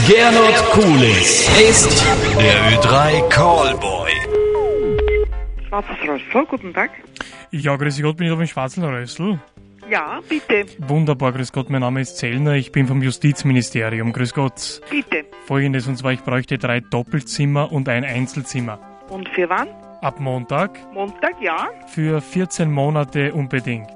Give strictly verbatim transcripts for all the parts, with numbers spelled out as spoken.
Gernot Kulis ist der Ö drei Callboy. Schwarzes Rössl, guten Tag. Ja, grüß Gott, bin ich auf dem Schwarzen Rössl. Ja, bitte. Wunderbar, grüß Gott, mein Name ist Zellner, ich bin vom Justizministerium, grüß Gott. Bitte. Folgendes, und zwar, ich bräuchte drei Doppelzimmer und ein Einzelzimmer. Und für wann? Ab Montag, Montag, ja. für vierzehn Monate unbedingt.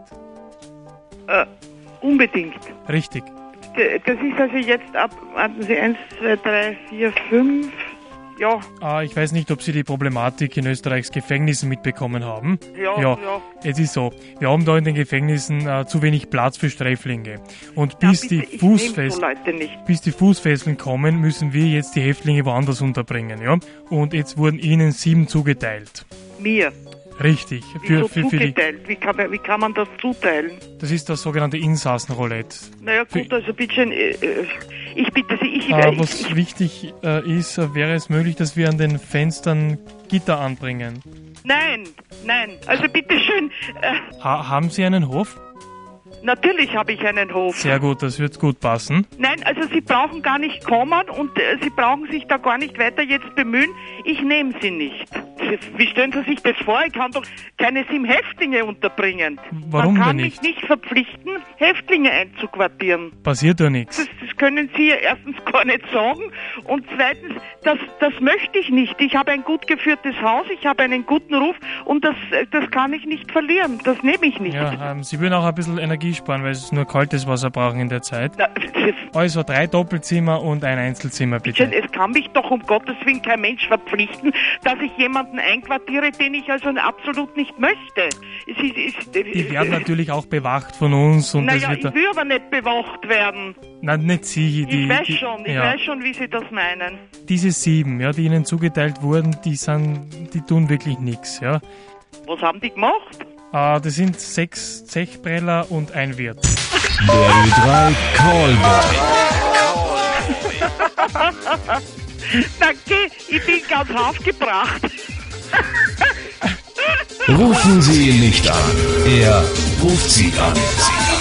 Äh, unbedingt. Richtig. D- Das ist also jetzt ab, warten Sie, eins, zwei, drei, vier, fünf, ja. Ah, ich weiß nicht, ob Sie die Problematik in Österreichs Gefängnissen mitbekommen haben. Ja, ja. ja. Es ist so, wir haben da in den Gefängnissen äh, zu wenig Platz für Sträflinge. Und Na, bis, bitte, die ich nehm Fußfest- so Leute nicht. bis die Fußfesseln kommen, müssen wir jetzt die Häftlinge woanders unterbringen. Ja? Und jetzt wurden Ihnen sieben zugeteilt. Mir. Richtig. Wieso Für, für, für die, zugeteilt? Wie kann, man, wie kann man das zuteilen? das ist das sogenannte Insassenroulette. Naja gut, Für- also bitte schön, äh, äh, ich bitte Sie, ich... Äh, ich, was ich wichtig äh, ist, äh, wäre es möglich, dass wir an den Fenstern Gitter anbringen. nein, nein, also bitte schön, äh, Ha haben Sie einen Hof? natürlich habe ich einen Hof. Sehr gut, das wird gut passen. Nein, also Sie brauchen gar nicht kommen und äh, Sie brauchen sich da gar nicht weiter jetzt bemühen. Ich nehme Sie nicht. Wie stellen Sie sich das vor? Ich kann doch keine sieben Häftlinge unterbringen. Warum Man kann denn mich nicht? nicht verpflichten, Häftlinge einzuquartieren. Passiert ja nichts. Das, das können Sie ja erstens gar nicht sagen und zweitens, das, das möchte ich nicht. Ich habe ein gut geführtes Haus, ich habe einen guten Ruf und das, das kann ich nicht verlieren. Das nehme ich nicht. Ja, ähm, Sie würden auch ein bisschen Energie sparen, weil Sie nur kaltes Wasser brauchen in der Zeit. Na, das, Also drei Doppelzimmer und ein Einzelzimmer, bitte. Es kann mich doch um Gottes Willen kein Mensch verpflichten, dass ich jemanden einquartiere, den ich also absolut nicht möchte. Es ist, es, Die werden natürlich auch bewacht von uns und das naja, wird ich da, will aber nicht bewacht werden. nein, nicht Sie, die, Ich weiß die, schon, ich ja, weiß schon, wie Sie das meinen. diese sieben, ja, die Ihnen zugeteilt wurden, die sind, die tun wirklich nichts, ja. Was haben die gemacht? Äh, das sind sechs Zechbreller und ein Wirt. Der Ö drei Callboy. Danke, ich bin ganz aufgebracht. Rufen Sie ihn nicht an. Er ruft Sie an.